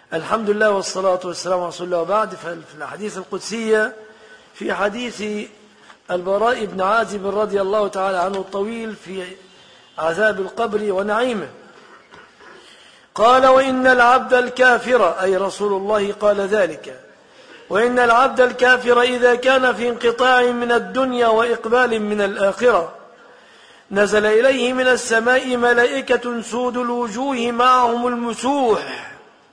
الحمد لله والصلاة والسلام على رسول الله. وبعد، ففي الحديث القدسية في حديث البراء بن عازب رضي الله تعالى عنه الطويل في عذاب القبر ونعيمه، قال: وإن العبد الكافر، أي رسول الله قال ذلك، وإن العبد الكافر إذا كان في انقطاع من الدنيا وإقبال من الآخرة نزل إليه من السماء ملائكة سود الوجوه معهم المسوح.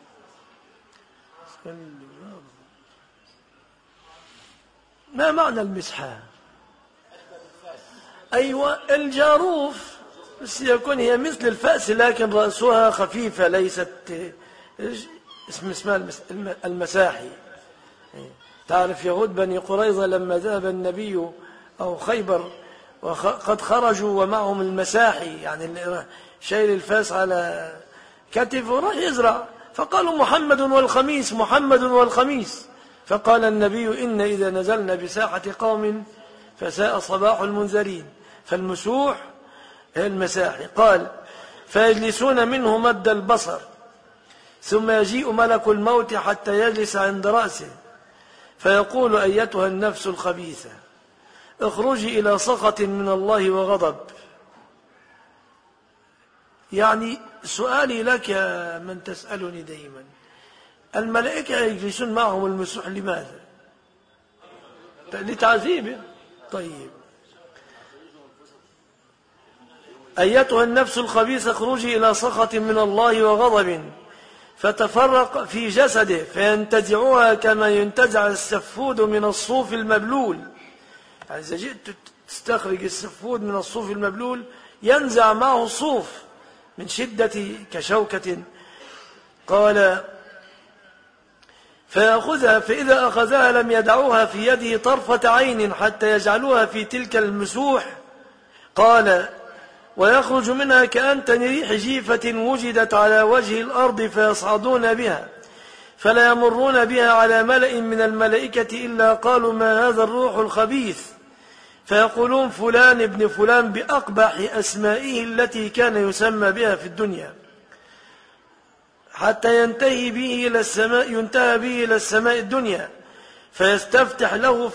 ما معنى المسحة؟ أيوة، الجاروف، بس يكون هي مثل الفأس لكن رأسها خفيفة، ليست اسمها المساحي. تعرف يهود بني قريظة لما ذهب النبي أو خيبر وقد خرجوا ومعهم المساحي، يعني شايل الفاس على كتفه وراح يزرع، فقالوا: محمد والخميس، محمد والخميس. فقال النبي: إن إذا نزلنا بساحة قوم فساء صباح المنذرين. فالمسوح هي المساحي. قال: فيجلسون منه مد البصر، ثم يجيء ملك الموت حتى يجلس عند رأسه فيقول: أيتها النفس الخبيثة، اخرجي إلى سخط من الله وغضب. يعني سؤالي لك يا من تسألني دائما، الملائكة يجلسون معهم المسوح لماذا؟ لتعذيبه. طيب، أيتها النفس الخبيثة اخرجي إلى سخط من الله وغضب فتفرق في جسده فينتزعها كما ينتزع السفود من الصوف المبلول. يعني إذا جئت تستخرج السفود من الصوف المبلول ينزع معه الصوف من شدة كشوكة. قال: فيأخذها، فإذا أخذها لم يدعوها في يده طرفة عين حتى يجعلوها في تلك المسوح. قال: ويخرج منها كأنتن ريح جيفة وجدت على وجه الأرض فيصعدون بها فلا يمرون بها على ملأ من الملائكة إلا قالوا: ما هذا الروح الخبيث؟ فيقولون: فلان ابن فلان بأقبح أسمائه التي كان يسمى بها في الدنيا، حتى ينتهي به إلى السماء الدنيا فيستفتح له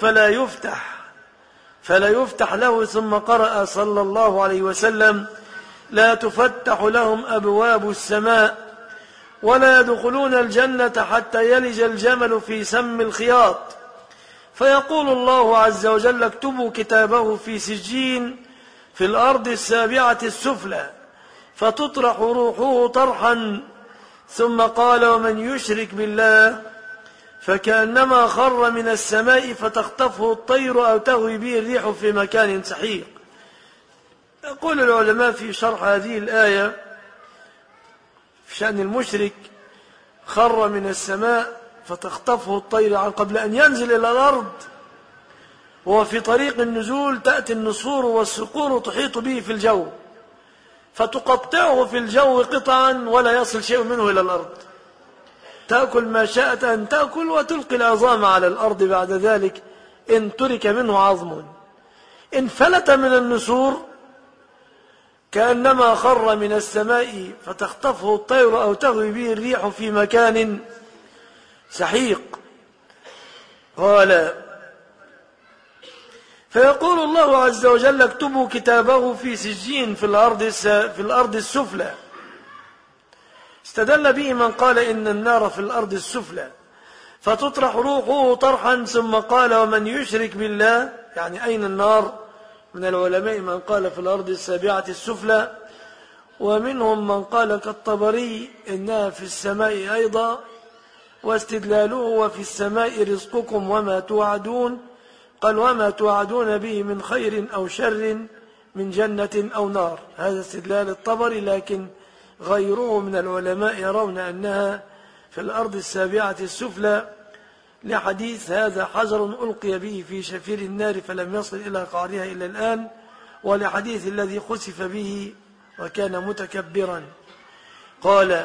فلا يفتح له. ثم قرأ صلى الله عليه وسلم: لا تفتح لهم أبواب السماء ولا يدخلون الجنة حتى يلج الجمل في سم الخياط. فيقول الله عز وجل: اكتبوا كتابه في سجين في الأرض السابعة السفلى، فتطرح روحه طرحا. ثم قال: ومن يشرك بالله فكأنما خر من السماء فتخطفه الطير أو تهوي به الريح في مكان سحيق. يقول العلماء في شرح هذه الآية في شأن المشرك: خر من السماء فتخطفه الطير قبل أن ينزل إلى الأرض، وفي طريق النزول تأتي النسور والصقور تحيط به في الجو فتقطعه في الجو قطعا ولا يصل شيء منه إلى الأرض، تأكل ما شاءت أن تأكل وتلقي العظام على الأرض بعد ذلك إن ترك منه عظم. إن فلت من النسور كأنما خر من السماء فتخطفه الطير أو تهوي به الريح في مكان سحيق. قال: فيقول الله عز وجل: اكتبوا كتابه في سجين في الأرض السفلى. استدل به من قال إن النار في الأرض السفلى فتطرح روحه طرحا. ثم قال: ومن يشرك بالله، يعني أين النار؟ من العلماء من قال في الأرض السابعة السفلى، ومنهم من قال كالطبري إنها في السماء أيضا، واستدلاله: وفي السماء رزقكم وما توعدون. قال: وما توعدون به من خير أو شر من جنة أو نار. هذا استدلال الطبري، لكن غيره من العلماء يرون أنها في الأرض السابعة السفلى، لحديث: هذا حجر ألقي به في شفير النار فلم يصل إلى قعرها إلى الآن، ولحديث الذي خسف به وكان متكبرا. قال: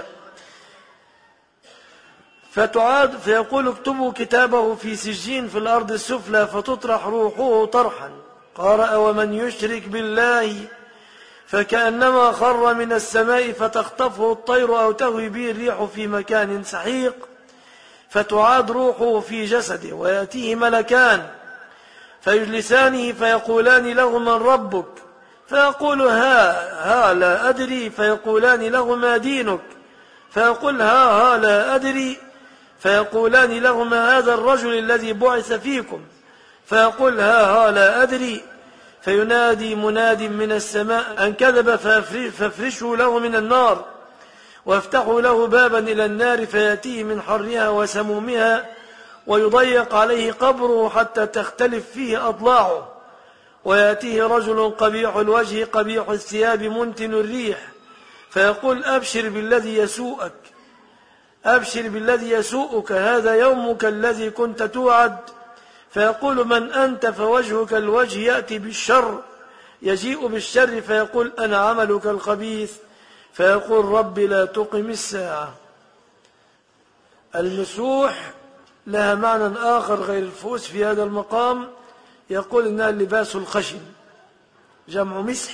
فيقول: اكتبوا كتابه في سجين في الأرض السفلى فتطرح روحه طرحا. قرأ: ومن يشرك بالله فكأنما خر من السماء فتخطفه الطير أو تهوي به الريح في مكان سحيق، فتعاد روحه في جسده، ويأتيه ملكان فيجلسانه فيقولان له من ربك؟ فيقول ها لا أدري. فيقولان له ما دينك؟ فيقول ها لا أدري. فيقولان له ما هذا الرجل الذي بعث فيكم؟ فيقول ها لا أدري. فينادي مناد من السماء أن كذب فافرشوا له من النار وافتحوا له بابا إلى النار فيأتيه من حرها وسمومها، ويضيق عليه قبره حتى تختلف فيه أضلاعه. ويأتيه رجل قبيح الوجه قبيح الثياب منتن الريح، فيقول أبشر بالذي يسوءك، أبشر بالذي يسوءك، هذا يومك الذي كنت توعد. فيقول من أنت؟ فوجهك الوجه يأتي بالشر، يجيء بالشر. فيقول أنا عملك الخبيث. فيقول رب لا تقم الساعة. المسوح لها معنى آخر غير الفؤوس في هذا المقام، يقول إنها اللباس الخشن، جمع مسح.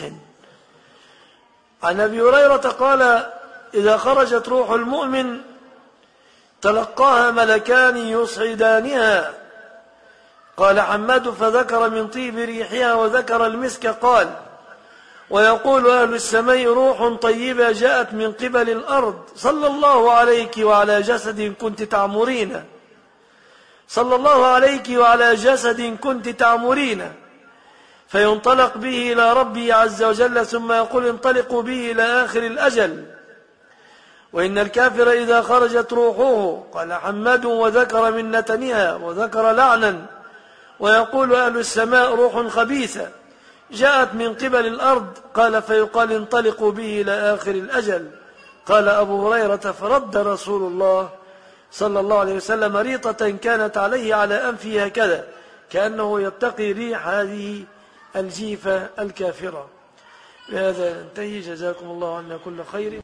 عن أبي هريرة قال إذا خرجت روح المؤمن تلقاها ملكان يصعدانها. قال حماد فذكر من طيب ريحها وذكر المسك. قال ويقول أهل السماء روح طيبة جاءت من قبل الأرض، صلى الله عليك وعلى جسد كنت تعمرين، صلى الله عليك وعلى جسد كنت تعمرين. فينطلق به إلى ربه عز وجل، ثم يقول انطلقوا به إلى آخر الأجل. وإن الكافر إذا خرجت روحه، قال حماد وذكر من نتنها وذكر لعنا. ويقول أهل السماء روح خبيثة جاءت من قبل الأرض. قال فيقال انطلقوا به إلى آخر الأجل. قال أبو هريرة فرد رسول الله صلى الله عليه وسلم ريطة كانت عليه على أنفه هكذا، كأنه يتقي ريح هذه الجيفة الكافرة. بهذا ننتهي. جزاكم الله عنا كل خير.